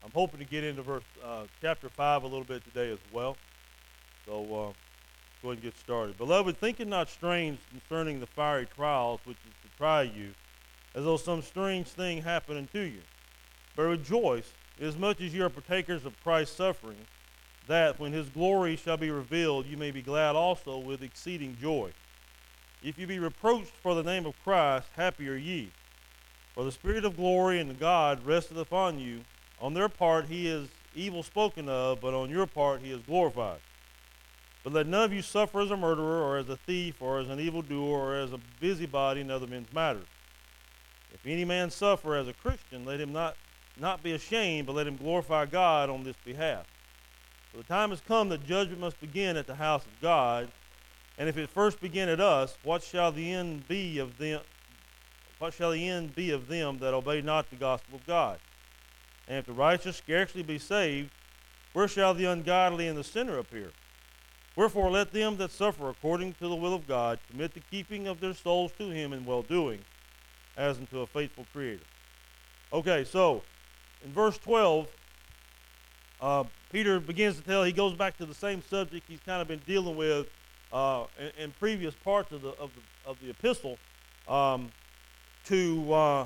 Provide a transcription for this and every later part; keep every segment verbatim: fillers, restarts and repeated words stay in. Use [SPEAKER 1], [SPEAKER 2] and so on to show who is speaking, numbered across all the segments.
[SPEAKER 1] I'm hoping to get into verse uh, chapter five a little bit today as well. So uh, go ahead and get started. Beloved, think it not strange concerning the fiery trials which is to try you, as though some strange thing happened unto you. But rejoice, inasmuch as you are partakers of Christ's suffering, that when his glory shall be revealed, you may be glad also with exceeding joy. If you be reproached for the name of Christ, happy are ye. For the Spirit of glory and God resteth upon you. On their part he is evil spoken of, but on your part he is glorified. But let none of you suffer as a murderer, or as a thief, or as an evildoer, or as a busybody in other men's matters. If any man suffer as a Christian, let him not, not be ashamed, but let him glorify God on this behalf. For the time has come that judgment must begin at the house of God. And if it first begin at us, what shall the end be of them? What shall the end be of them that obey not the gospel of God? And if the righteous scarcely be saved, where shall the ungodly and the sinner appear? Wherefore let them that suffer according to the will of God commit the keeping of their souls to him in well-doing, as unto a faithful Creator. Okay, so in verse twelve, uh, Peter begins to tell, he goes back to the same subject he's kind of been dealing with uh, in, in previous parts of the, of the, of the epistle, um, to uh,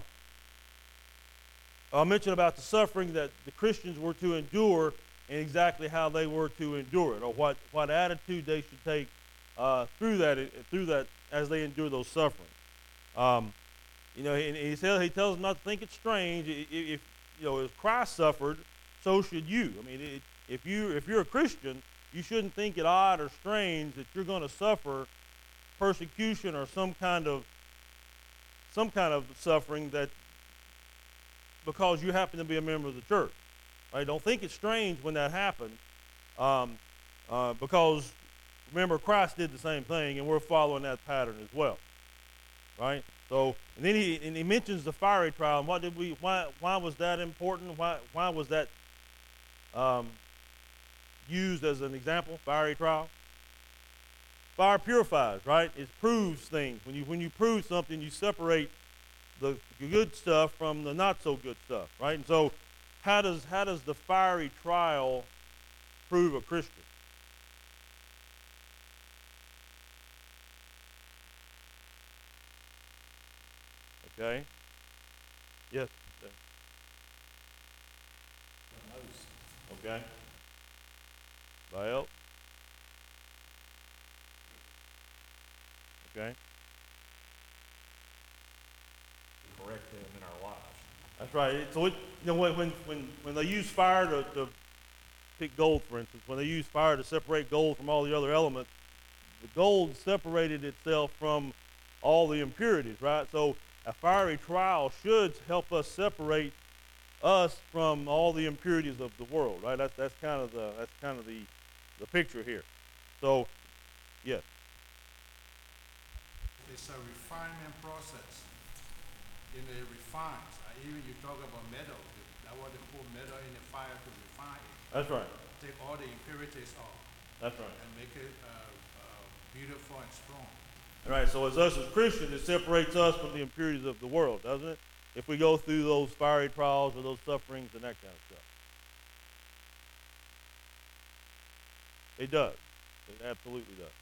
[SPEAKER 1] uh, mention about the suffering that the Christians were to endure and exactly how they were to endure it, or what, what attitude they should take uh, through that through that as they endure those sufferings. Um, you know, and he tells he tells them not to think it strange. If you know, if Christ suffered, so should you. I mean, it, if you if you're a Christian, you shouldn't think it odd or strange that you're going to suffer persecution or some kind of some kind of suffering that because you happen to be a member of the church. Right? Don't think it's strange when that happened, um, uh, because remember Christ did the same thing, and we're following that pattern as well. Right? So, and then he and he mentions the fiery trial. And what did we? Why? Why was that important? Why? Why was that um, used as an example? Fiery trial. Fire purifies, right? It proves things. When you when you prove something, you separate the good stuff from the not so good stuff, right? And so, how does how does the fiery trial prove a Christian? Okay. Yes. Okay. Well. Okay.
[SPEAKER 2] Correct them in our lives.
[SPEAKER 1] That's right. So it, you know when when when they use fire to, to pick gold, for instance, when they use fire to separate gold from all the other elements, the gold separated itself from all the impurities, right? So a fiery trial should help us separate us from all the impurities of the world, right? That's that's kind of the that's kind of the the picture here. So, yes.
[SPEAKER 3] It's a refinement process. In the refines, uh, even you talk about metal. That what they put metal in the fire to refine it.
[SPEAKER 1] That's right.
[SPEAKER 3] Take all the impurities off.
[SPEAKER 1] That's right.
[SPEAKER 3] And make it uh, uh, beautiful and strong.
[SPEAKER 1] All right, so as us as Christians, it separates us from the impurities of the world, doesn't it? If we go through those fiery trials or those sufferings and that kind of stuff. It does. It absolutely does.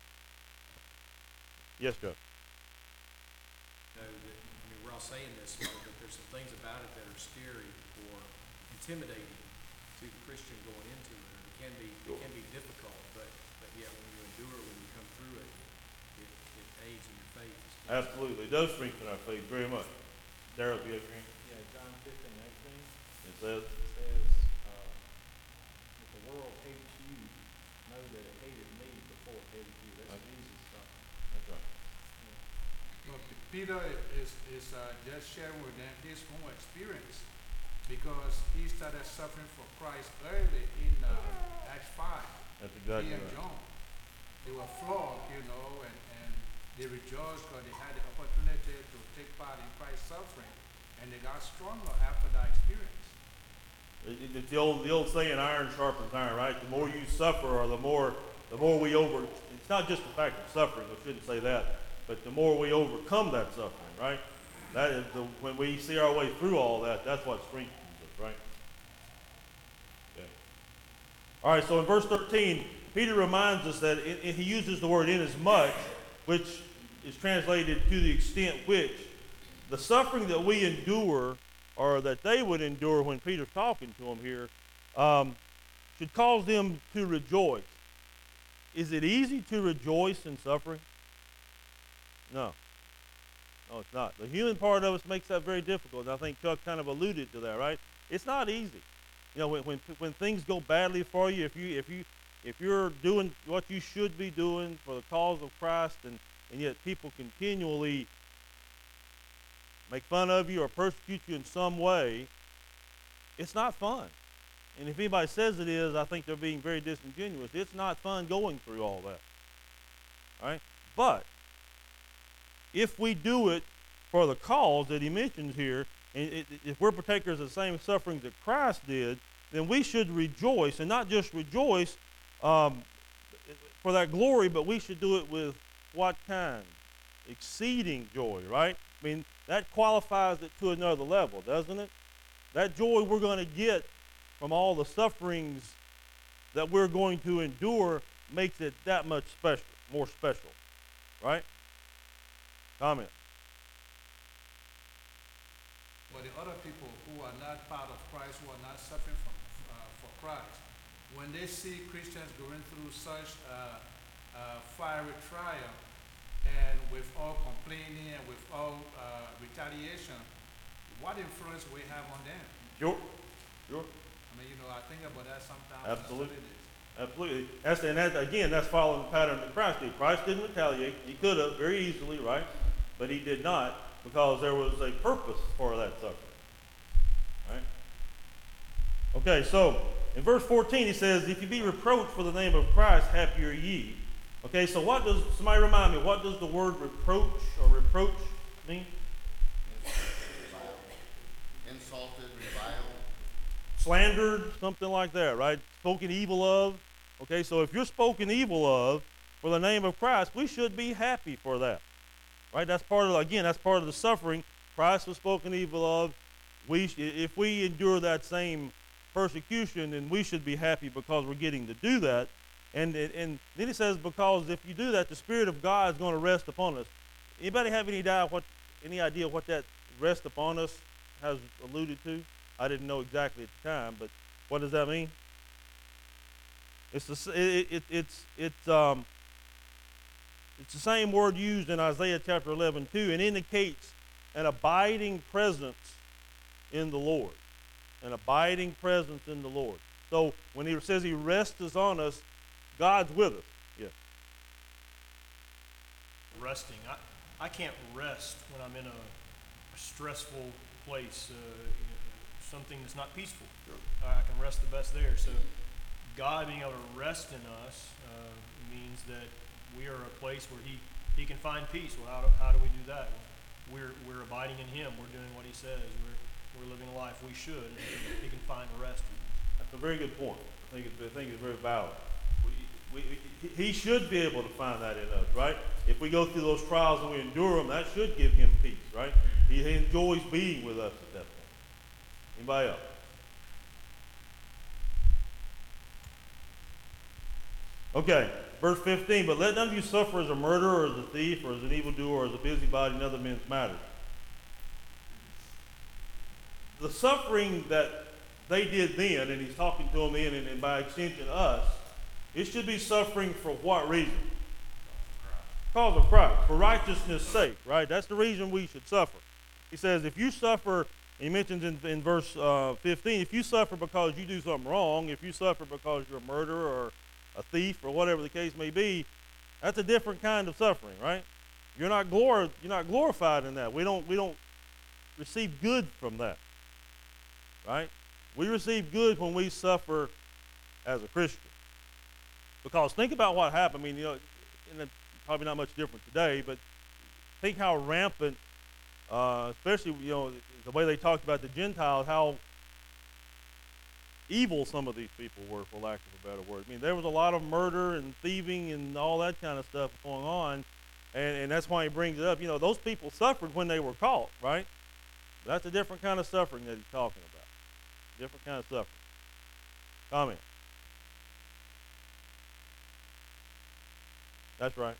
[SPEAKER 1] Yes, Joe.
[SPEAKER 4] Know that, I mean, we're all saying this, but there's some things about it that are scary or intimidating to the Christian going into it. It can be, it can be difficult, but, but yet when you endure, when you come through it, it, it aids in your faith.
[SPEAKER 1] Absolutely. It does strengthen our faith very much. Darrell, do you agree?
[SPEAKER 5] Yeah, John fifteen, eighteen.
[SPEAKER 1] It says,
[SPEAKER 5] It says, uh, if the world hates you, know that it hated me before it hated you. That's
[SPEAKER 1] Okay.
[SPEAKER 5] Jesus talking.
[SPEAKER 1] that's right.
[SPEAKER 3] Look, Peter is, is uh, just sharing with them his own experience because he started suffering for Christ early in uh, Acts five.
[SPEAKER 1] That's exactly
[SPEAKER 3] He and
[SPEAKER 1] right.
[SPEAKER 3] John. They were flogged, you know, and, and they rejoiced because they had the opportunity to take part in Christ's suffering. And they got stronger after that experience.
[SPEAKER 1] It- it- It's the old, the old saying, iron sharpens iron, right? The more you suffer, or the more, the more we over. It's not just the fact of suffering. I shouldn't say that, but the more we overcome that suffering, right? That is the, when we see our way through all that. That's what strengthens us, right? All right, so in verse thirteen, Peter reminds us that it, it, he uses the word inasmuch, which is translated to the extent which. The suffering that we endure, or that they would endure when Peter's talking to them here, um, should cause them to rejoice. Is it easy to rejoice in suffering? No. No, it's not. The human part of us makes that very difficult. And I think Chuck kind of alluded to that, right? It's not easy. You know, when when, when things go badly for you, if you if you if you're doing what you should be doing for the cause of Christ, and, and yet people continually make fun of you or persecute you in some way, it's not fun. And if anybody says it is, I think they're being very disingenuous. It's not fun going through all that. All right? But if we do it for the cause that he mentions here, and it, if we're partakers of the same sufferings that Christ did, then we should rejoice, and not just rejoice um, for that glory, but we should do it with what kind? Exceeding joy, right? I mean, that qualifies it to another level, doesn't it? That joy we're going to get from all the sufferings that we're going to endure makes it that much special, more special, right? Comment.
[SPEAKER 3] But the other people who are not part of Christ, who are not suffering from, uh, for Christ, when they see Christians going through such uh, uh, fiery trial, and with all complaining and with all uh, retaliation, what influence we have on them?
[SPEAKER 1] Sure, sure.
[SPEAKER 3] I mean, you know, I think about that sometimes.
[SPEAKER 1] Absolutely. Absolutely. That's, and that, again, that's following the pattern that Christ did. Christ didn't retaliate. He could have very easily, right? But he did not, because there was a purpose for that suffering. Right? Okay, so in verse fourteen he says, if you be reproached for the name of Christ, happy are ye. Okay, so what does, somebody remind me, what does the word reproach or reproach mean?
[SPEAKER 6] Insulted, reviled.
[SPEAKER 1] Slandered, something like that, right? Spoken evil of. Okay, so if you're spoken evil of for the name of Christ, we should be happy for that. Right? That's part of, again, that's part of the suffering. Christ was spoken evil of. We, if we endure that same persecution, then we should be happy because we're getting to do that. And, and then he says, because if you do that, the Spirit of God is going to rest upon us. Anybody have any idea what, any idea what that rest upon us has alluded to? I didn't know exactly at the time, but what does that mean? It's the, it, it, it's it's um it's the same word used in Isaiah chapter eleven too, and indicates an abiding presence in the Lord, an abiding presence in the Lord. So when he says he rests on us, God's with us. Yeah.
[SPEAKER 7] Resting. I, I can't rest when I'm in a, a stressful place, uh, you know, something that's not peaceful. Sure. Uh, I can rest the best there. So God being able to rest in us uh, means that we are a place where he, he can find peace. Well, how do, how do we do that? We're, we're abiding in him. We're doing what he says. We're, we're living a life we should. And he can find rest in us.
[SPEAKER 1] That's a very good point. I think it's, I think it's very valid. We, we, he should be able to find that in us, right? If we go through those trials and we endure them, that should give him peace, right? He, he enjoys being with us at that point. Anybody else? Okay, verse fifteen, but let none of you suffer as a murderer, or as a thief, or as an evildoer, or as a busybody in other men's matters. The suffering that they did then, and he's talking to them then, and, and by extension us, it should be suffering for what reason? Cause of Christ, for righteousness' sake, right? That's the reason we should suffer. He says, if you suffer, he mentions in, in verse uh, fifteen, if you suffer because you do something wrong, if you suffer because you're a murderer or a thief or whatever the case may be, that's a different kind of suffering, right? You're not glor- you're not glorified in that. We don't we don't receive good from that, right? We receive good when we suffer as a Christian. Because think about what happened. I mean, you know, and it's probably not much different today, but think how rampant, uh, especially, you know, the way they talked about the Gentiles, how evil some of these people were, for lack of a better word. I mean, there was a lot of murder and thieving and all that kind of stuff going on, and, and that's why he brings it up. You know, those people suffered when they were caught, right? That's a different kind of suffering that he's talking about. Different kind of suffering. Comment. That's right.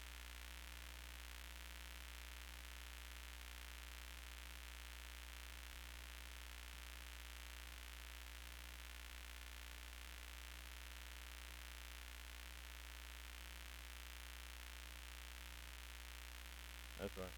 [SPEAKER 1] That's right.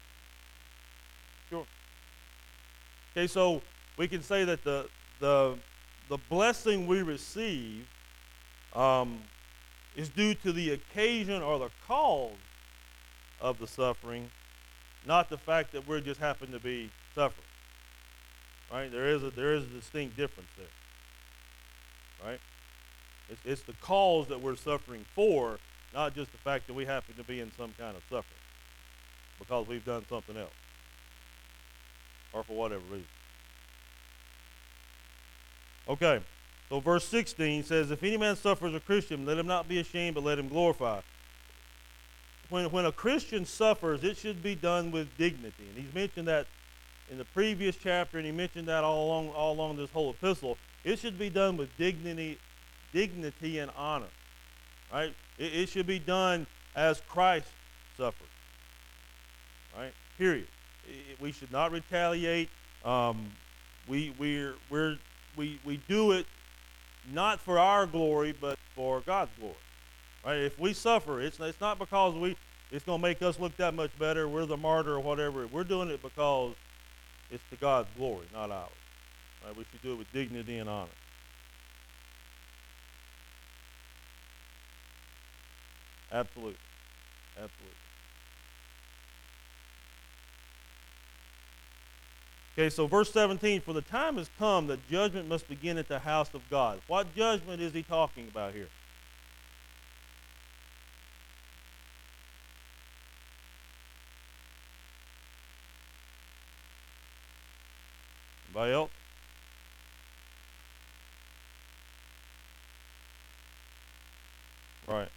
[SPEAKER 1] Sure. Okay, so we can say that the the the blessing we receive um, is due to the occasion or the cause of the suffering, not the fact that we just happen to be suffering. Right? There is a there is a distinct difference there. Right? It's, it's the cause that we're suffering for, not just the fact that we happen to be in some kind of suffering because we've done something else or for whatever reason. Okay, so verse sixteen says, if any man suffers a Christian, let him not be ashamed, but let him glorify. When, when a Christian suffers, it should be done with dignity. And he's mentioned that in the previous chapter, and he mentioned that all along, all along this whole epistle. It should be done with dignity, dignity and honor. Right? It, it should be done as Christ suffered. Right? Period. It, we should not retaliate. Um, we we're we're we we do it not for our glory, but for God's glory. Right? If we suffer, it's it's not because we it's going to make us look that much better. We're the martyr or whatever. We're doing it because it's to God's glory, not ours. Right? We should do it with dignity and honor. Absolutely. Absolutely. Okay, so verse seventeen, for the time has come that judgment must begin at the house of God. What judgment is he talking about here? Anybody else? Right.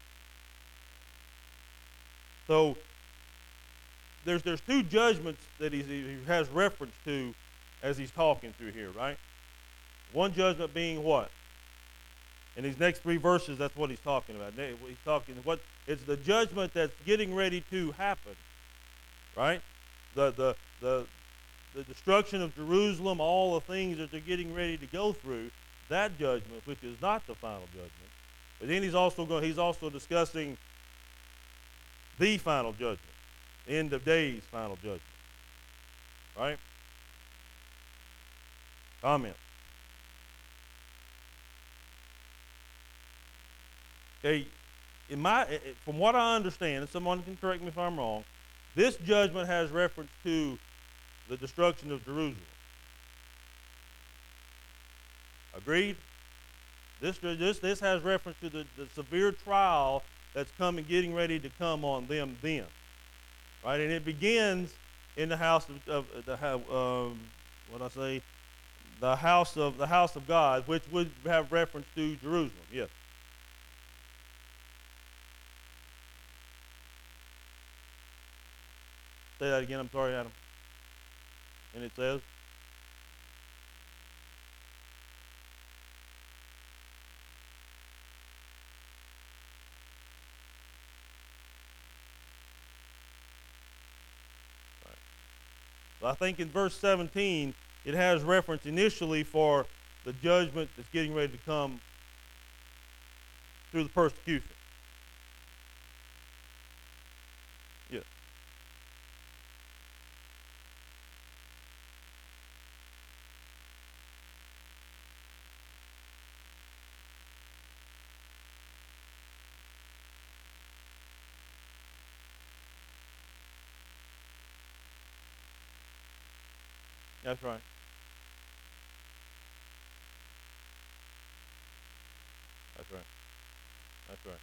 [SPEAKER 1] So there's there's two judgments that he's, he has reference to as he's talking through here, right? One judgment being what? In these next three verses, that's what he's talking about. He's talking what it's the judgment that's getting ready to happen, right? The the the the destruction of Jerusalem, all the things that they're getting ready to go through, that judgment, which is not the final judgment. But then he's also going, he's also discussing the final judgment, the end of days final judgment. Right? Comment. Okay, in my from what I understand, and someone can correct me if I'm wrong, this judgment has reference to the destruction of Jerusalem. Agreed? This, this, this has reference to the, the severe trial that's coming, getting ready to come on them then. Right? And it begins in the house of, of the um, what I say, the house of the house of God, which would have reference to Jerusalem. Yes. Say that again. I'm sorry, Adam. And it says, right. So I think in verse seventeen, it has reference initially for the judgment that's getting ready to come through the persecution. Yes. That's right. That's right. That's right.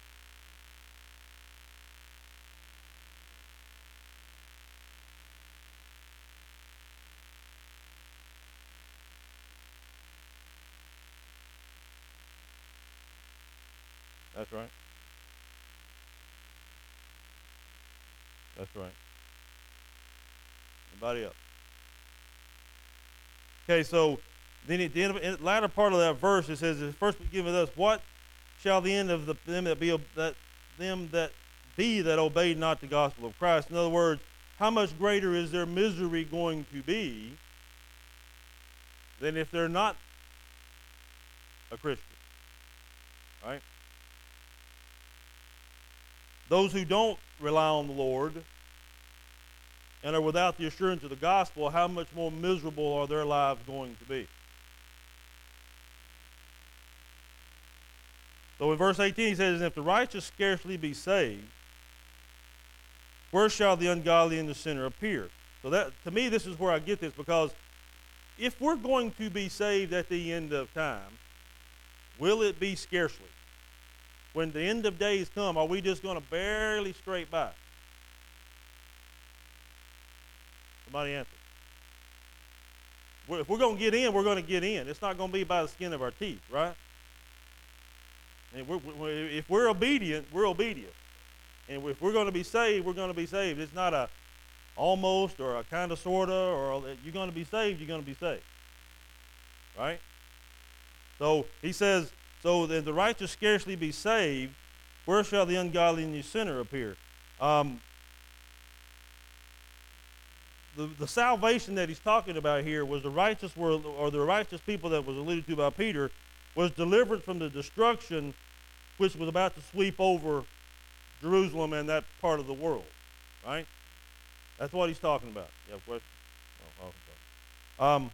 [SPEAKER 1] That's right. That's right. Anybody else? Okay, so then at the end of the latter part of that verse, it says, "First be given us what shall the end of the them that be that them that be that obeyed not the gospel of Christ. In other words, how much greater is their misery going to be than if they're not a Christian? Right? Those who don't rely on the Lord and are without the assurance of the gospel, how much more miserable are their lives going to be? So in verse eighteen he says, if the righteous scarcely be saved, where shall the ungodly and the sinner appear? So that, to me, this is where I get this, because if we're going to be saved at the end of time, will it be scarcely? When the end of days come, are we just going to barely scrape by? Somebody answer. If we're going to get in, we're going to get in. It's not going to be by the skin of our teeth, right? And we're, we're, if we're obedient, we're obedient. And if we're going to be saved, we're going to be saved. It's not a almost or a kind of, sort of, or you're going to be saved, you're going to be saved. Right? So he says, so that the righteous scarcely be saved, where shall the ungodly and the sinner appear? Um, the, the salvation that he's talking about here was the righteous were, or the righteous people that was alluded to by Peter, was delivered from the destruction which was about to sweep over Jerusalem and that part of the world. Right? That's what he's talking about. You have a question? Oh, okay. Um,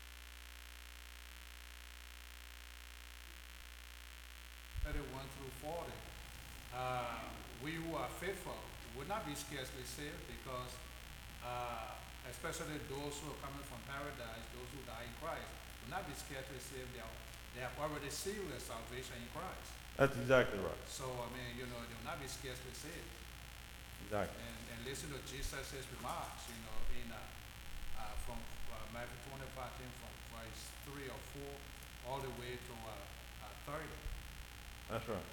[SPEAKER 3] thirty-one through forty, uh, we who are faithful would not be scarcely saved because, uh, especially those who are coming from paradise, those who die in Christ, will not be scarcely saved. They, are, they have already sealed their salvation in Christ.
[SPEAKER 1] That's exactly right.
[SPEAKER 3] So, I mean, you know, they will not be scarcely saved.
[SPEAKER 1] Exactly.
[SPEAKER 3] And, and listen to Jesus' remarks, you know, in uh, uh, from uh, Matthew twenty-five, from verse three or four all the way to uh, uh, thirty.
[SPEAKER 1] That's right.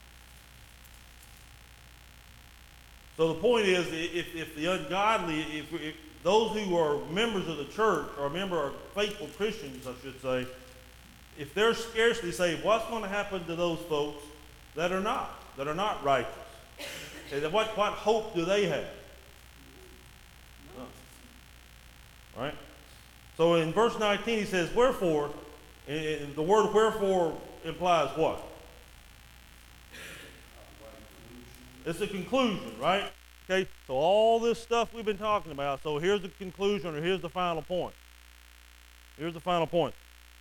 [SPEAKER 1] So the point is, if, if the ungodly, if, if those who are members of the church, or member of faithful Christians, I should say, if they're scarcely saved, what's going to happen to those folks that are not, that are not righteous? And what, what hope do they have? No. Right? So in verse nineteen he says, wherefore, and the word wherefore implies what? It's a conclusion, right? Okay, so all this stuff we've been talking about, so here's the conclusion, or here's the final point. Here's the final point.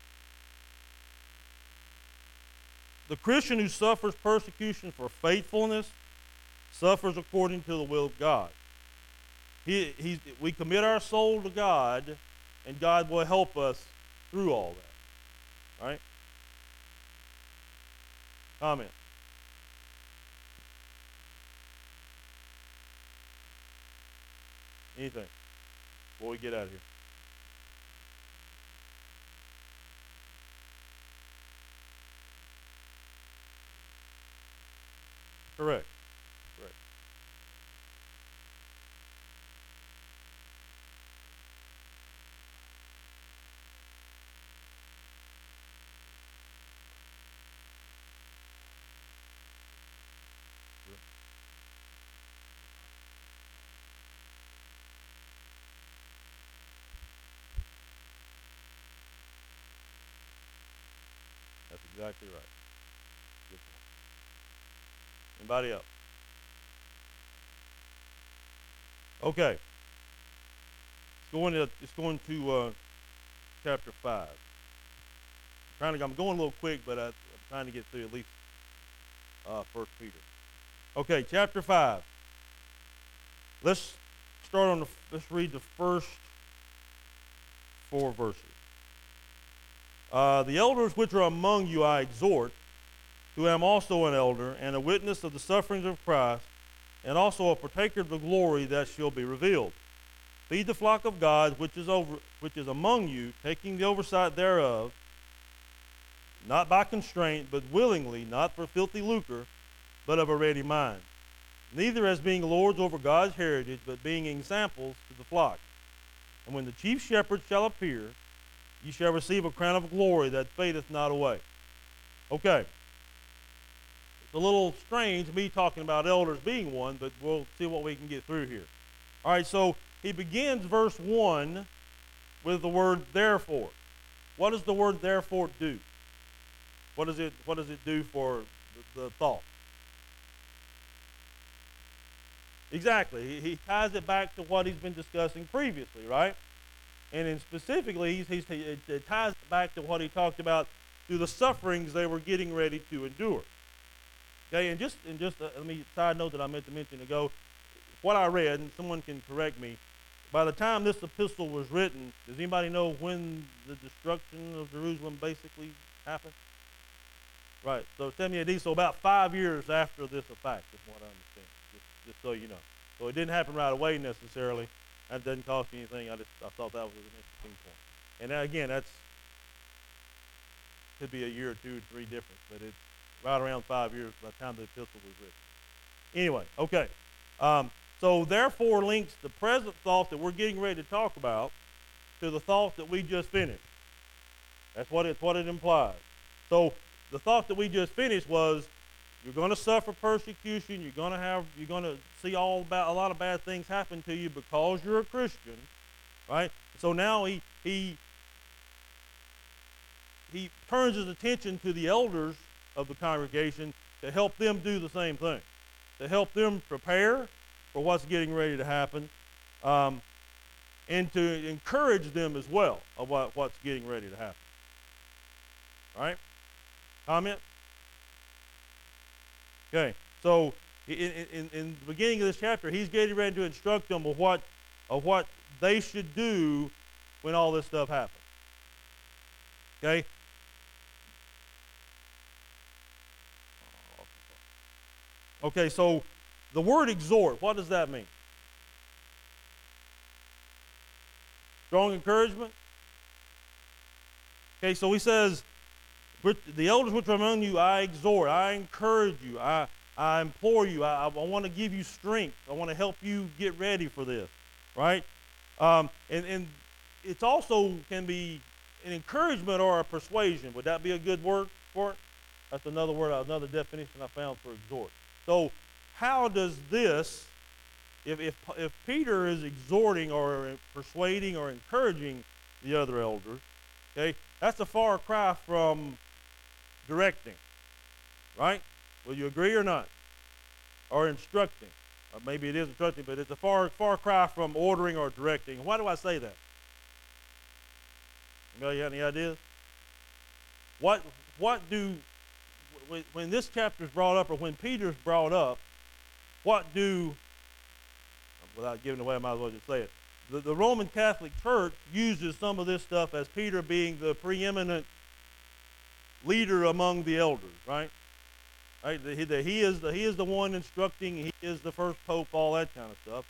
[SPEAKER 1] The Christian who suffers persecution for faithfulness suffers according to the will of God. He, he, we commit our soul to God, and God will help us through all that. Right? Comment. Anything before we get out of here? Correct. Correct. That's exactly right. Good point. Anybody else? Okay. It's going to, it's going to uh, chapter five. I'm, trying to, I'm going a little quick, but I, I'm trying to get through at least uh, First Peter. Okay, chapter five. Let's start on the, let's read the first four verses. Uh, the elders which are among you I exhort, who am also an elder, and a witness of the sufferings of Christ, and also a partaker of the glory that shall be revealed. Feed the flock of God which is over, which is among you, taking the oversight thereof, not by constraint, but willingly, not for filthy lucre, but of a ready mind. Neither as being lords over God's heritage, but being examples to the flock. And when the chief shepherd shall appear, ye shall receive a crown of glory that fadeth not away. Okay. It's a little strange, me talking about elders being one, but we'll see what we can get through here. All right, so he begins verse one with the word therefore. What does the word therefore do? What does it, what does it do for the, the thought? Exactly. He, he ties it back to what he's been discussing previously, right? And in specifically, he's, he's, it, it ties it back to what he talked about through the sufferings they were getting ready to endure. Okay, and just, and just uh, let me side note that I meant to mention ago, what I read, and someone can correct me, by the time this epistle was written, does anybody know when the destruction of Jerusalem basically happened? Right, so seventy A D, so about five years after this effect is what I understand, just, just so you know. So it didn't happen right away necessarily. That doesn't cost you anything. I just I thought that was an interesting point. And now, again, that's could be a year or two, three difference, but it's right around five years by the time the epistle was written. Anyway, okay. Um, so therefore links the present thought that we're getting ready to talk about to the thought that we just finished. That's what it, what it implies. So the thought that we just finished was you're going to suffer persecution. You're going to have you're going to see all about a lot of bad things happen to you because you're a Christian, right? So now he he he turns his attention to the elders of the congregation to help them do the same thing, to help them prepare for what's getting ready to happen, um, and to encourage them as well of what, what's getting ready to happen. All right? Comment? Okay, so in, in, in the beginning of this chapter, he's getting ready to instruct them of what, of what they should do when all this stuff happens. Okay? Okay, so the word exhort, what does that mean? Strong encouragement? Okay, so he says, the elders which are among you, I exhort, I encourage you, I, I implore you, I, I want to give you strength. I want to help you get ready for this, right? Um, and, and it's also can be an encouragement or a persuasion. Would that be a good word for it? That's another word, another definition I found for exhort. So how does this, if, if, if Peter is exhorting or persuading or encouraging the other elders, okay, that's a far cry from directing, right? Will you agree or not? Or instructing. Or maybe it is instructing, but it's a far, far cry from ordering or directing. Why do I say that? Anybody have any ideas? What, what do, when, when this chapter is brought up or when Peter's brought up, what do, without giving away, I might as well just say it. The, the Roman Catholic Church uses some of this stuff as Peter being the preeminent leader among the elders, right? Right? That he, that he is the he is the one instructing. He is the first pope. All that kind of stuff.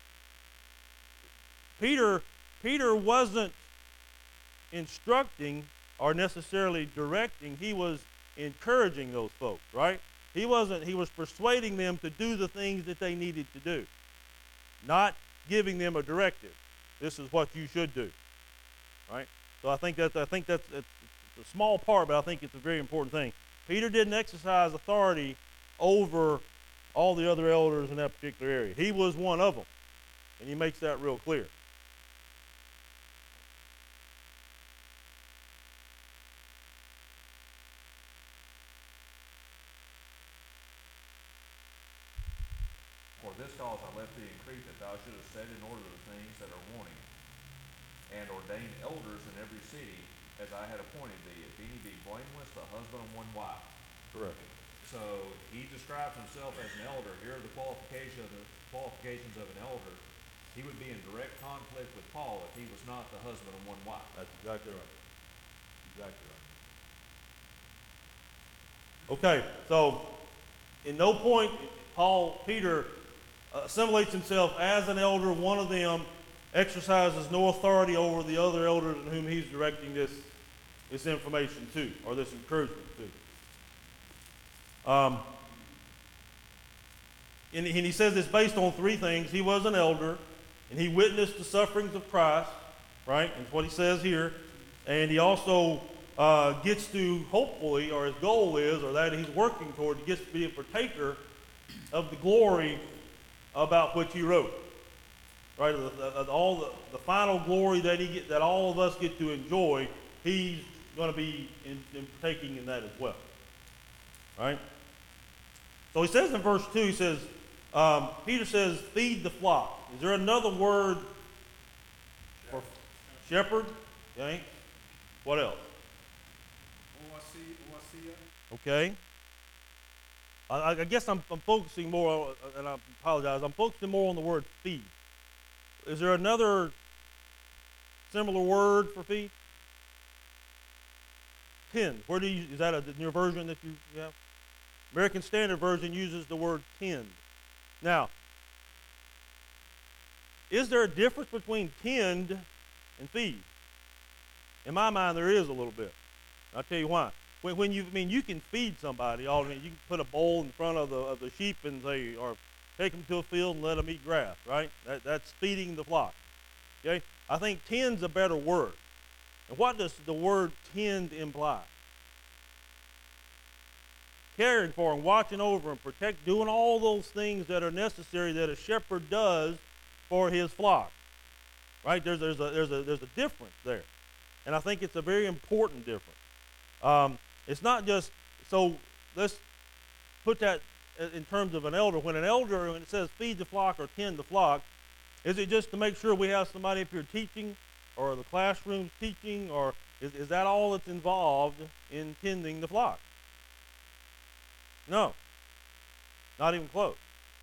[SPEAKER 1] Peter Peter wasn't instructing or necessarily directing. He was encouraging those folks, right? He wasn't. He was persuading them to do the things that they needed to do, not giving them a directive. This is what you should do, right? So I think that's I think that's it's a small part, but I think it's a very important thing. Peter didn't exercise authority over all the other elders in that particular area. He was one of them, and he makes that real clear.
[SPEAKER 2] For this cause I left thee in Crete, that thou shouldest set in order the things that are wanting, and ordain elders in every city, as I had appointed thee, if any be blameless, the husband of one wife.
[SPEAKER 1] Correct.
[SPEAKER 2] So he describes himself as an elder. Here are the qualifications of the qualifications of an elder. He would be in direct conflict with Paul if he was not the husband of one wife.
[SPEAKER 1] That's exactly right. Exactly right. Okay, so in no point Paul Peter uh, assimilates himself as an elder. One of them exercises no authority over the other elders in whom he's directing this this information to, or this encouragement to. Um, and, and he says it's based on three things. He was an elder, and he witnessed the sufferings of Christ, right? That's what he says here. And he also uh, gets to, hopefully, or his goal is, or that he's working toward, he gets to be a partaker of the glory about which he wrote. Right? The, the, all the, the final glory that he get, that all of us get to enjoy, he's going to be in, in partaking in that as well. Right? So he says in verse two, he says, um, Peter says, feed the flock. Is there another word for shepherd? Okay. What else? Okay. I, I guess I'm, I'm focusing more, on, and I apologize, I'm focusing more on the word feed. Is there another similar word for feed? Tend. Where do you, is that a, in your version that you have? American Standard Version uses the word tend. Now, is there a difference between tend and feed? In my mind, there is a little bit. I'll tell you why. When, when you, I mean, you can feed somebody. All, you can put a bowl in front of the of the sheep and say, or take them to a field and let them eat grass. Right? That, that's feeding the flock. Okay. I think tend's a better word. And what does the word tend imply? Caring for and watching over and protect, doing all those things that are necessary that a shepherd does for his flock. Right? There's, there's, a, there's, a, there's a difference there. And I think it's a very important difference. Um, it's not just, so let's put that in terms of an elder. When an elder, when it says feed the flock or tend the flock, is it just to make sure we have somebody up here teaching, or the classroom teaching, or is, is that all that's involved in tending the flock? No, not even close.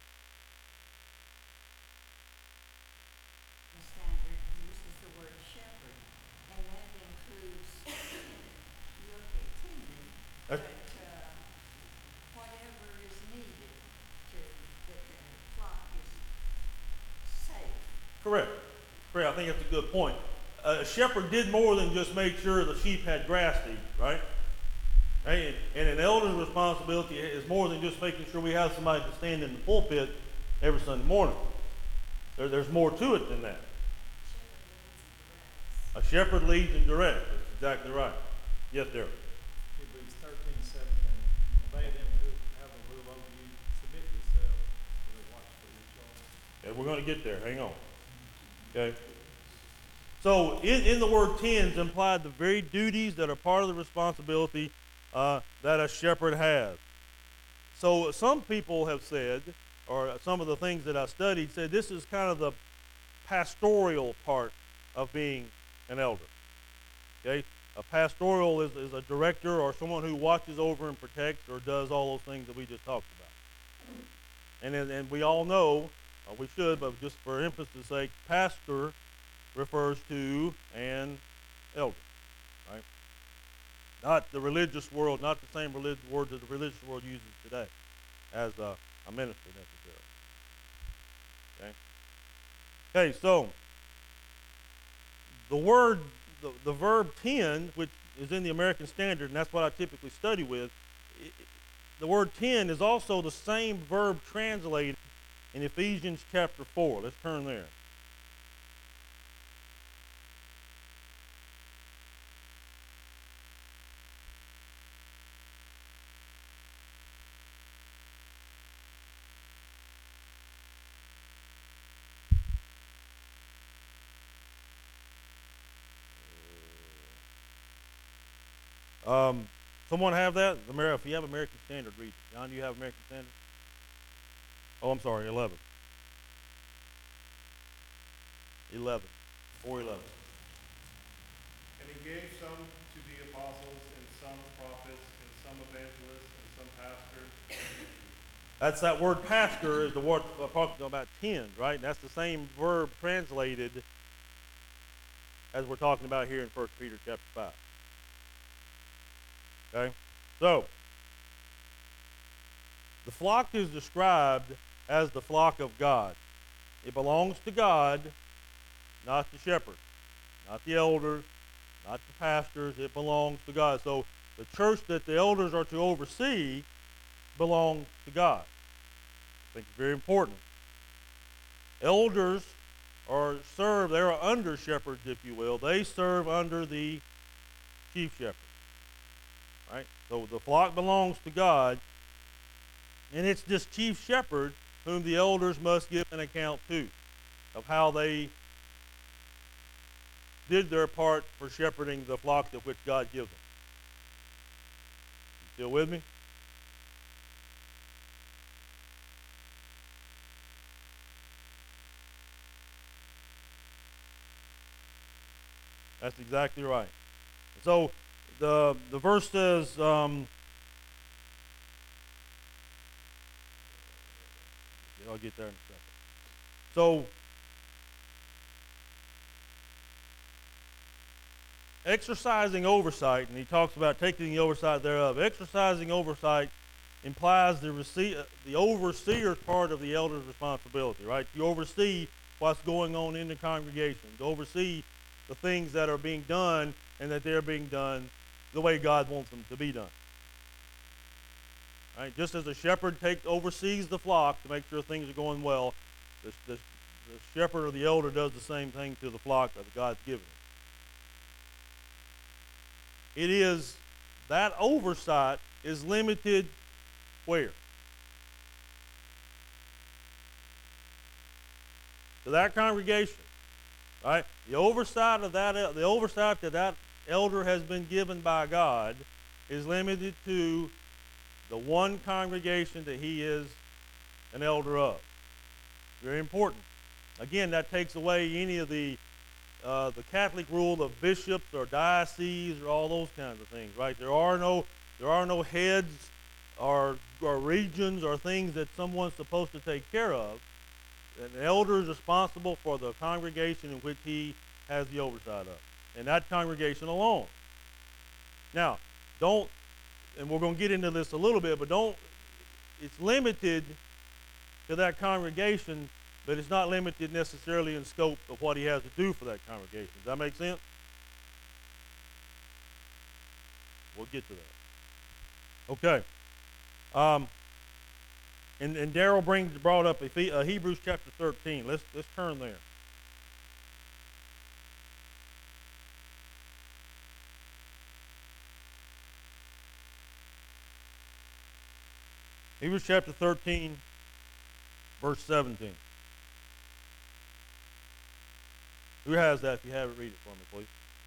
[SPEAKER 8] The standard uses the word shepherd, and that includes your tending, but uh, whatever is needed to that the flock is safe.
[SPEAKER 1] Correct. Correct. I think that's a good point. A shepherd did more than just make sure the sheep had grass to eat, right? Right? And an elder's responsibility is more than just making sure we have somebody to stand in the pulpit every Sunday morning. There, there's more to it than that. A shepherd leads and directs. That's exactly right. Yes, there.
[SPEAKER 5] Hebrews thirteen, seventeen. Obey them who have a rule over you. Submit yourselves to the watch for your charge.
[SPEAKER 1] Okay, we're going to get there. Hang on. Okay. So in, in the word tends implied the very duties that are part of the responsibility uh, that a shepherd has. So some people have said, or some of the things that I studied said, this is kind of the pastoral part of being an elder. Okay? A pastoral is, is a director or someone who watches over and protects or does all those things that we just talked about. And, and we all know, or we should, but just for emphasis' sake, pastor refers to an elder, right? Not the religious world, not the same religious word that the religious world uses today as a, a minister necessarily. Okay. Okay, so the word, the, the verb tend, which is in the American Standard, and that's what I typically study with, it, the word tend is also the same verb translated in Ephesians chapter four. Let's turn there. Um, someone have that? If you have American Standard, read it. John, do you have American Standard? Oh, I'm sorry, eleven. eleven. four eleven.
[SPEAKER 9] And he gave some to be apostles, and some prophets, and some evangelists, and some pastors.
[SPEAKER 1] That's that word pastor is the word I'm talking about tend, right? And that's the same verb translated as we're talking about here in First Peter chapter five. Okay? So, the flock is described as the flock of God. It belongs to God, not the shepherd, not the elders, not the pastors. It belongs to God. So, the church that the elders are to oversee belongs to God. I think it's very important. Elders are serve, they are under shepherds, if you will. They serve under the chief shepherd. Right? So the flock belongs to God, and it's this chief shepherd whom the elders must give an account to of how they did their part for shepherding the flock that which God gives them. You still with me? That's exactly right. So the the verse says, um, I'll get there in a second. So exercising oversight, and he talks about taking the oversight thereof. Exercising oversight implies the rece- the overseer's part of the elder's responsibility, right? You oversee what's going on in the congregation. To oversee the things that are being done and that they're being done the way God wants them to be done. Right? Just as a shepherd takes oversees the flock to make sure things are going well, the, the, the shepherd or the elder does the same thing to the flock that God's given him. It is, that oversight is limited where? To that congregation. Right? The oversight of that, the oversight that that elder has been given by God is limited to the one congregation that he is an elder of. Very important. Again, that takes away any of the uh, the Catholic rule of bishops or dioceses or all those kinds of things. Right? There are no there are no heads or or regions or things that someone's supposed to take care of. An elder is responsible for the congregation in which he has the oversight of, and that congregation alone. Now, don't, and we're going to get into this a little bit, but don't, it's limited to that congregation, but it's not limited necessarily in scope of what he has to do for that congregation. Does that make sense? We'll get to that. Okay. Um, And, and Daryl brings brought up uh, Hebrews chapter thirteen. Let's let's turn there. Hebrews chapter thirteen, verse seventeen. Who has that? If you have it, read it for me, please.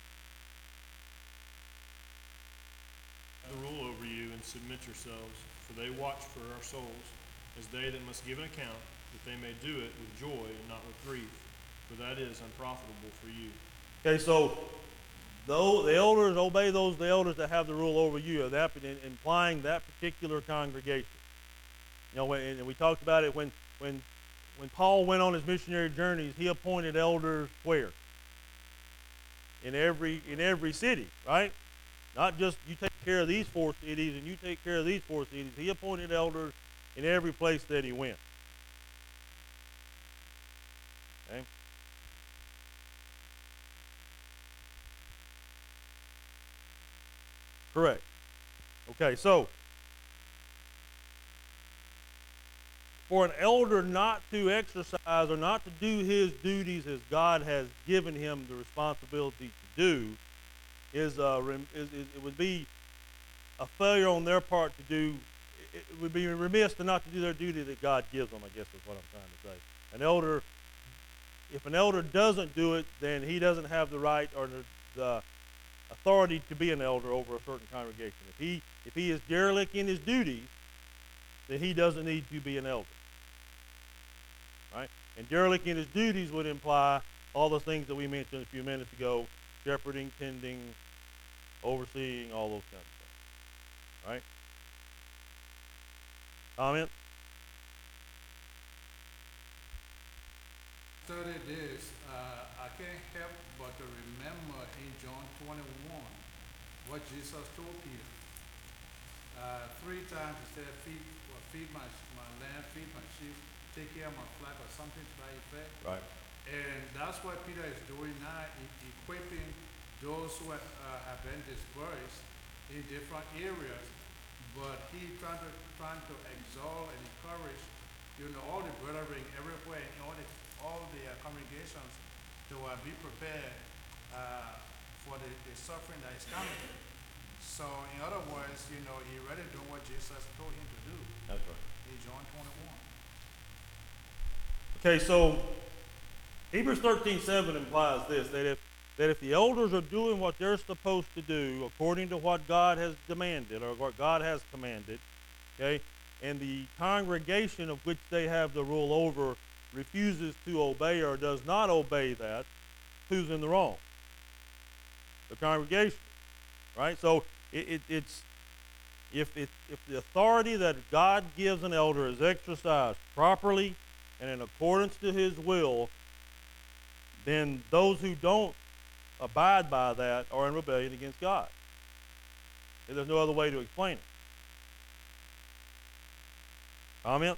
[SPEAKER 7] The rule over you and submit yourselves, for they watch for our souls, as they that must give an account, that they may do it with joy and not with grief, for that is unprofitable for you.
[SPEAKER 1] Okay, so though the elders obey those the elders that have the rule over you, that implying that particular congregation. You know, and we talked about it when when when Paul went on his missionary journeys, he appointed elders where? In every in every city, right? Not just you take care of these four cities and you take care of these four cities. He appointed elders in every place that he went. Okay? Correct. Okay, so for an elder not to exercise or not to do his duties as God has given him the responsibility to do is, uh, is, is it would be a failure on their part to do. It would be remiss to not to do their duty that God gives them, I guess is what I'm trying to say. An elder, if an elder doesn't do it, then he doesn't have the right or the, the authority to be an elder over a certain congregation. If he, if he is derelict in his duties, then he doesn't need to be an elder. Right? And derelict in his duties would imply all the things that we mentioned a few minutes ago, shepherding, tending, overseeing, all those kinds of things. Right? Comment?
[SPEAKER 3] Study this, uh, I can't help but to remember in John twenty-one what Jesus told Peter. Uh, three times he said, feed, well, feed my, my lamb, feed my sheep, take care of my flock, or something to that effect.
[SPEAKER 1] Right.
[SPEAKER 3] And that's what Peter is doing now, e- equipping those who have, uh, have been dispersed in different areas. But he trying to trying to exalt and encourage, you know, all the brethren everywhere, and all the all the uh, congregations to uh, be prepared uh, for the, the suffering that is coming. So in other words, you know, he already doing what Jesus told him to do
[SPEAKER 1] That's right.
[SPEAKER 3] in John twenty-one.
[SPEAKER 1] Okay, so Hebrews thirteen seven implies this, that if that if the elders are doing what they're supposed to do according to what God has demanded or what God has commanded, okay, and the congregation of which they have the rule over refuses to obey or does not obey that, who's in the wrong? The congregation, right? So it, it, it's if it, if the authority that God gives an elder is exercised properly and in accordance to His will, then those who don't abide by that are in rebellion against God. And there's no other way to explain it. Comment?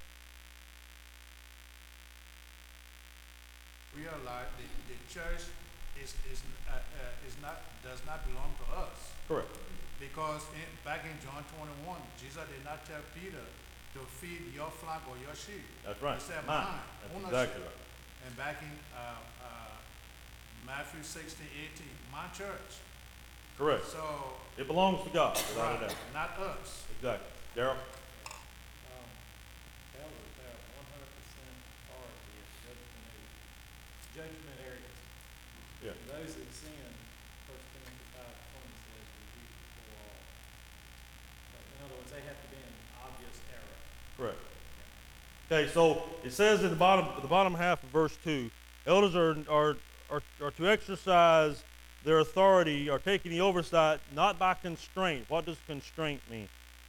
[SPEAKER 3] Realize the, the church is is uh, uh, is not does not belong to us.
[SPEAKER 1] Correct.
[SPEAKER 3] Because in, back in John twenty-one, Jesus did not tell Peter to feed your flock or your sheep.
[SPEAKER 1] That's right.
[SPEAKER 3] He said
[SPEAKER 1] Mine.
[SPEAKER 3] mine,
[SPEAKER 1] That's
[SPEAKER 3] ownership.
[SPEAKER 1] exactly right.
[SPEAKER 3] And back in uh, uh, Matthew sixteen, eighteen, my church.
[SPEAKER 1] Correct.
[SPEAKER 3] So,
[SPEAKER 1] It belongs to God, without
[SPEAKER 3] right,
[SPEAKER 1] a doubt.
[SPEAKER 3] not us.
[SPEAKER 1] Exactly. Daryl?
[SPEAKER 5] Um, elders have one hundred percent authority as judgment areas, judgment areas.
[SPEAKER 1] Yeah.
[SPEAKER 5] And those that sin, First Timothy five twenty says, rebuke before all. But in other words, they have to be in obvious error.
[SPEAKER 1] Correct. Okay, so it says in the bottom, the bottom half of verse two, elders are, are, are, are to exercise their authority, are taking the oversight, not by constraint. What does constraint mean?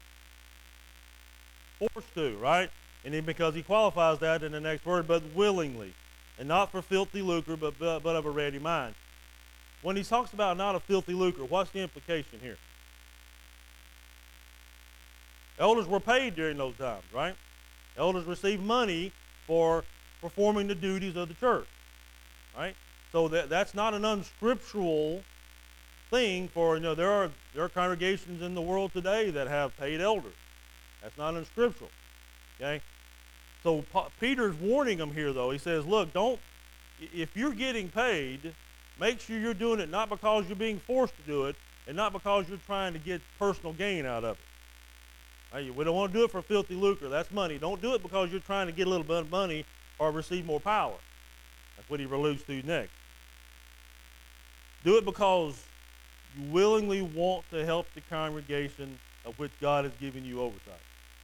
[SPEAKER 1] Forced to, right? And then because he qualifies that in the next word, but willingly, and not for filthy lucre, but, but, but of a ready mind. When he talks about not a filthy lucre, what's the implication here? Elders were paid during those times, right? Elders received money for performing the duties of the church, right? So that that's not an unscriptural thing. For you know, there are there are congregations in the world today that have paid elders. That's not unscriptural. Okay. So Pa- Peter's warning them here, though. He says, "Look, don't. If you're getting paid, make sure you're doing it not because you're being forced to do it, and not because you're trying to get personal gain out of it. Right? We don't want to do it for filthy lucre. That's money. Don't do it because you're trying to get a little bit of money or receive more power." That's what he alludes to next. Do it because you willingly want to help the congregation of which God has given you oversight.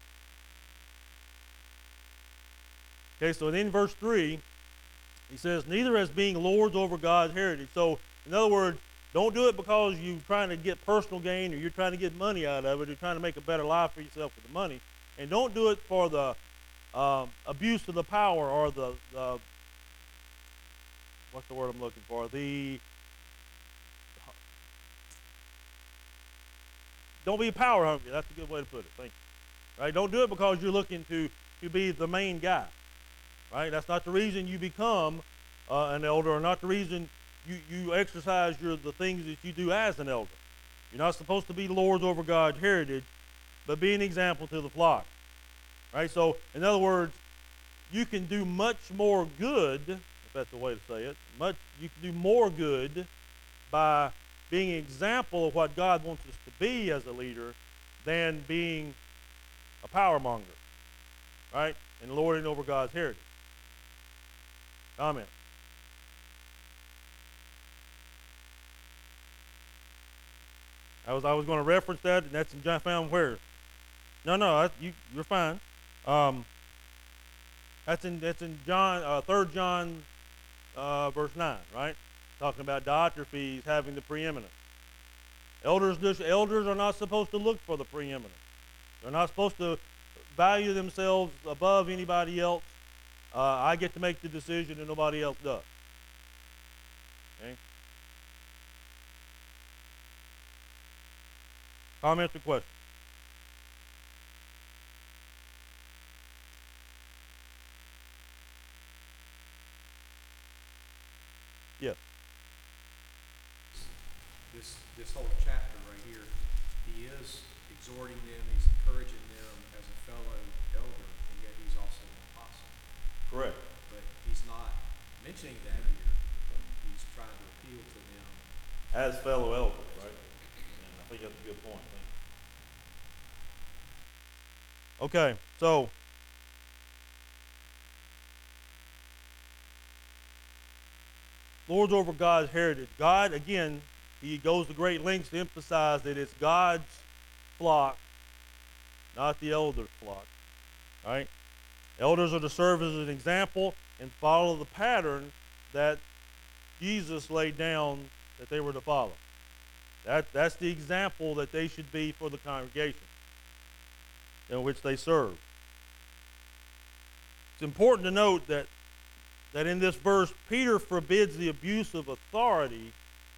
[SPEAKER 1] Okay, so then in verse three, he says, neither as being lords over God's heritage. So, in other words, don't do it because you're trying to get personal gain or you're trying to get money out of it or you're trying to make a better life for yourself with the money. And don't do it for the um, abuse of the power or the, the, what's the word I'm looking for? The, don't be power hungry. That's a good way to put it. Thank you. Right? Don't do it because you're looking to, to be the main guy. Right? That's not the reason you become uh, an elder, or not the reason you, you exercise your the things that you do as an elder. You're not supposed to be lords over God's heritage, but be an example to the flock. Right? So, in other words, you can do much more good, if that's the way to say it, much you can do more good by being an example of what God wants us to be as a leader than being a power monger. Right? And lording over God's heritage. Comment. I was I was going to reference that, and that's in John. Found where? No, no, I, you you're fine. Um, that's in that's in John, uh, Third John, uh, verse nine, right? Talking about Diotrephes having the preeminence. Elders just, elders are not supposed to look for the preeminence. They're not supposed to value themselves above anybody else. Uh, I get to make the decision and nobody else does. Okay? Comments or questions? Yes.
[SPEAKER 4] This, this whole chapter right here, he is exhorting them, he's encouraging them as a fellow elder, and yet he's also an apostle.
[SPEAKER 1] Correct.
[SPEAKER 4] But he's not mentioning that here. He's trying to appeal to them.
[SPEAKER 1] As fellow elders, right? And I think think that's a good point. Thank you. Okay, so lords over God's heritage. God, again, he goes to great lengths to emphasize that it's God's flock, not the elder's flock. Right? Elders are to serve as an example and follow the pattern that Jesus laid down that they were to follow. That, that's the example that they should be for the congregation in which they serve. It's important to note that, that in this verse, Peter forbids the abuse of authority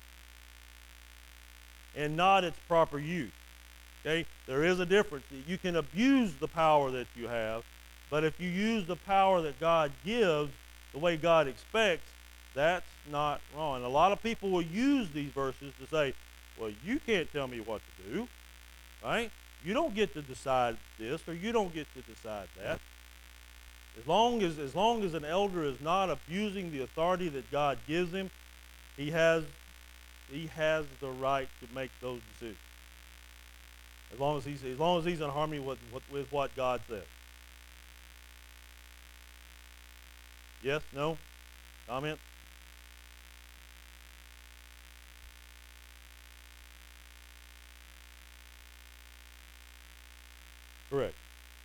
[SPEAKER 1] and not its proper use. Okay? There is a difference. You can abuse the power that you have, but if you use the power that God gives the way God expects, that's not wrong. And a lot of people will use these verses to say, well, you can't tell me what to do, right? You don't get to decide this, or you don't get to decide that. As long as, as long as an elder is not abusing the authority that God gives him, he has, he has the right to make those decisions. As long as he's, as long as he's in harmony with, with, with what God says. Yes? No? Comment? Correct.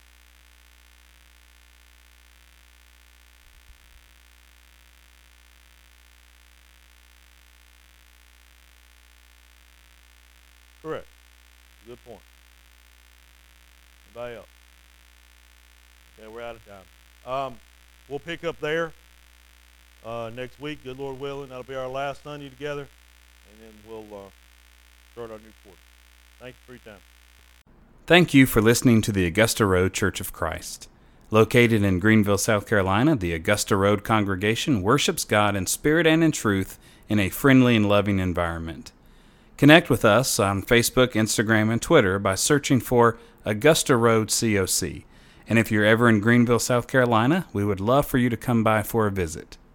[SPEAKER 1] Correct. Good point. Anybody else? Okay, we're out of time. Um, we'll pick up there uh, next week, good Lord willing. That'll be our last Sunday together, and then we'll uh, start our new quarter. Thank you for your time.
[SPEAKER 10] Thank you for listening to the Augusta Road Church of Christ. Located in Greenville, South Carolina, the Augusta Road congregation worships God in spirit and in truth in a friendly and loving environment. Connect with us on Facebook, Instagram, and Twitter by searching for Augusta Road C O C. And if you're ever in Greenville, South Carolina, we would love for you to come by for a visit.